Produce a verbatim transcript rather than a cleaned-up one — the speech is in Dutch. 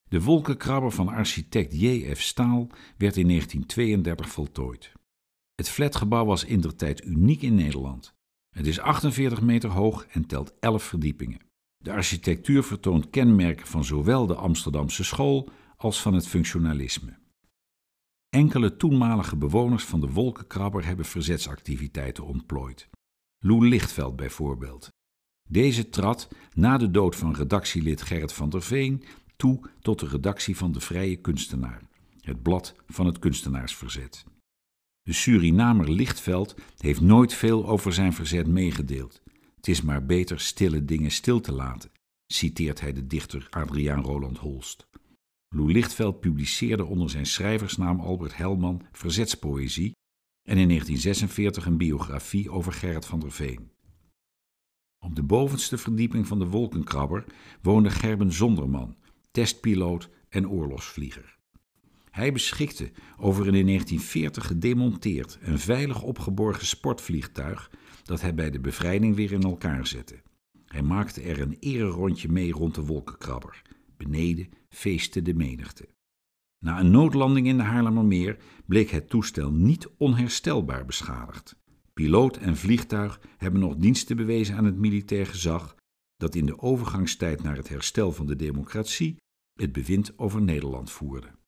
De wolkenkrabber van architect J F Staal werd in negentien tweeëndertig voltooid. Het flatgebouw was indertijd uniek in Nederland. Het is achtenveertig meter hoog en telt elf verdiepingen. De architectuur vertoont kenmerken van zowel de Amsterdamse school als van het functionalisme. Enkele toenmalige bewoners van de wolkenkrabber hebben verzetsactiviteiten ontplooid. Lou Lichtveld bijvoorbeeld. Deze trad, na de dood van redactielid Gerrit van der Veen, toe tot de redactie van De Vrije Kunstenaar, het blad van het kunstenaarsverzet. De Surinamer Lichtveld heeft nooit veel over zijn verzet meegedeeld. Het is maar beter stille dingen stil te laten, citeert hij de dichter Adriaan Roland Holst. Lou Lichtveld publiceerde onder zijn schrijversnaam Albert Helman verzetspoëzie en in negentien zesenveertig een biografie over Gerrit van der Veen. Op de bovenste verdieping van de wolkenkrabber woonde Gerben Zonderman, testpiloot en oorlogsvlieger. Hij beschikte over een in negentien veertig gedemonteerd en veilig opgeborgen sportvliegtuig dat hij bij de bevrijding weer in elkaar zette. Hij maakte er een ererondje mee rond de wolkenkrabber. Beneden feestte de menigte. Na een noodlanding in de Haarlemmermeer bleek het toestel niet onherstelbaar beschadigd. Piloot en vliegtuig hebben nog diensten bewezen aan het militair gezag dat in de overgangstijd naar het herstel van de democratie het bewind over Nederland voerde.